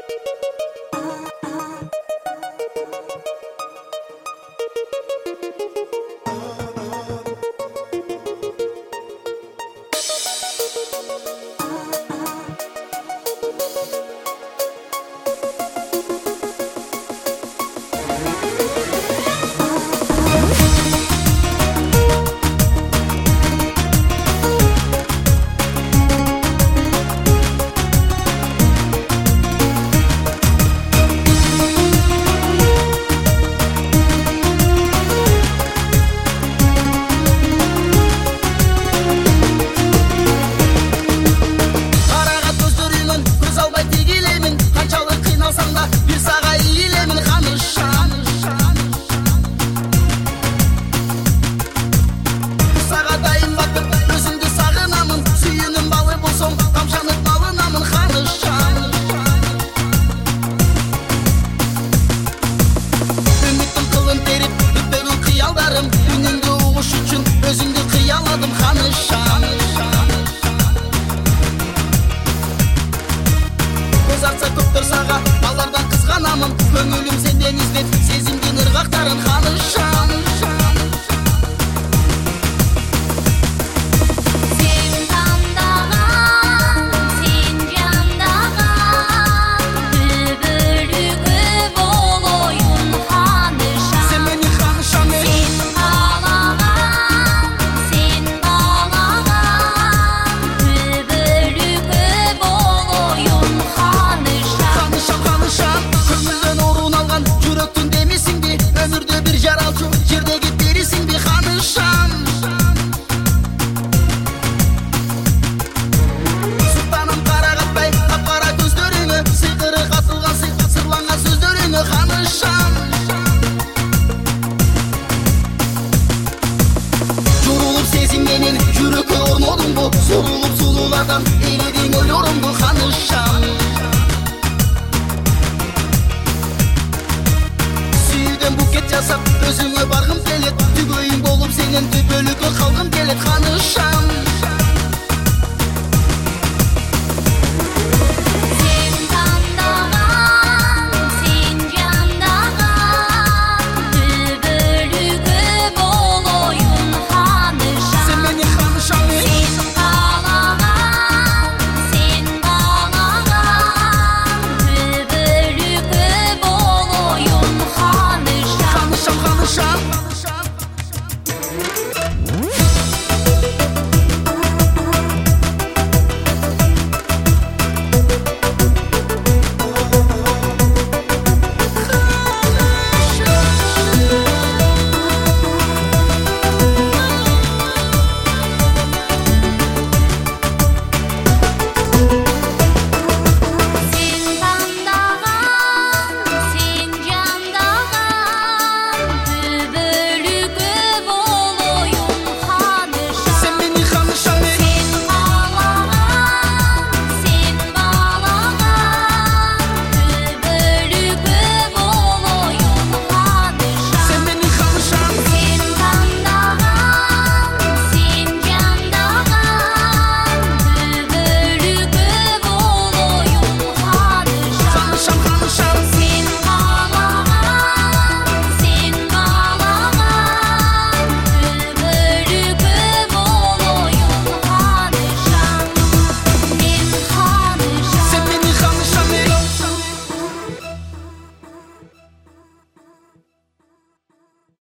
Көңілім сенден іздеп, сезімден ырғақтарын қанышам. Сен таңдаған, сен жандаған, түбірігі бол ойын қанышам. Сен мені қанышам. Сен қалаған, сен балаған, түбірігі бол ойын қанышам. Қанышам, қанышам. Көңілден орын алған жүректің демесің бе, өмірде бір жаралшы жердегі бересің бе қанышам. Сұлтаным қарағатпай қап-қара көздеріңі, сиқыры қатылған сырланған сөздеріңі қанышам. Жұрылып сезімменен жүрекке орнадың бұл, сұлулып сұлулардан еледің ойларымды қанышам. Сүйден букет жасап өзіңе барғым келет, түгейін болып сенен түбөлігі қалғым келет қанышам.